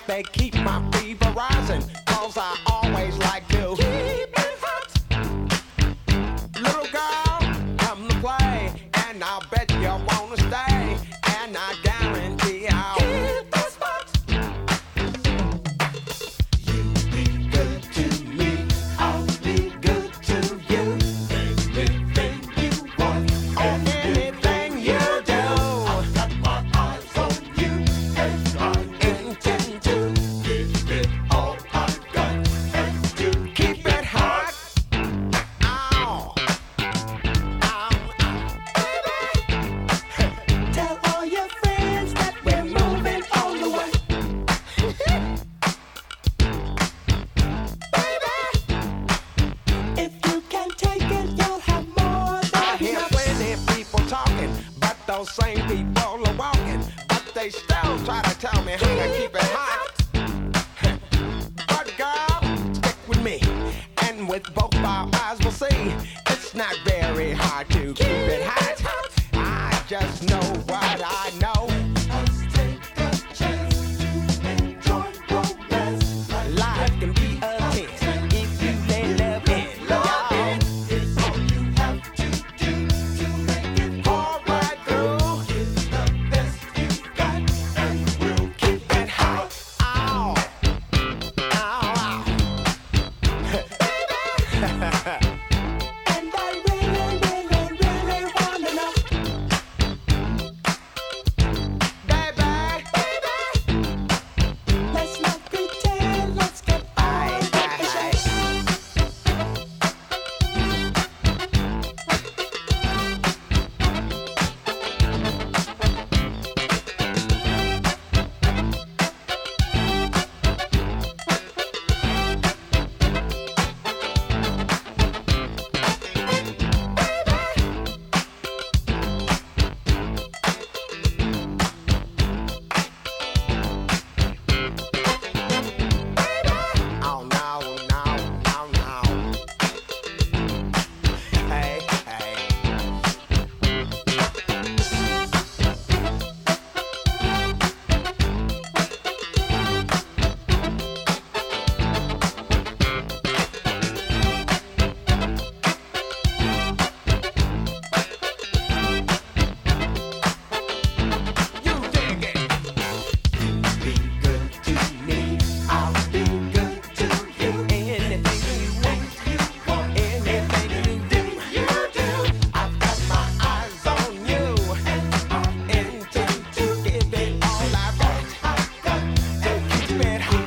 They keep my fever rising, cause I always like to keep it hot. Little girl, come to play, and I'll bet you wanna stay, and I guarantee I'll hit the spot. You be good to me, I'll be good to you. Anything you want, and anything you do. I've got my eyes on you, and I intend to give it all I've got, and to keep it hot. Ow, ow, baby. Tell all your friends that we're moving on the way. If you can take it, you'll have more I than hear enough. plenty people talking, but those same people are walking. But they still try to tell me how to keep it hot. But girl, stick with me, and with both our eyes we'll see. It's not very hard to keep it hot. I just know what I know. Let's take a chance to enjoy romance. Life can be a test if you let love in. Love Y'all. is all you have to do to make it All right through, Give the best you've got, and we'll keep it hot. Ow, ow, ow. And I really, really, really wanna know. Baby, Let's not pretend, let's get on with the show. oh no, no, no, no. Hey, hey. You dig it. Be good to me, I'll be good to you. Anything you want, anything you do. I've got my eyes on you, and I intend to give it all I've got to keep it hot.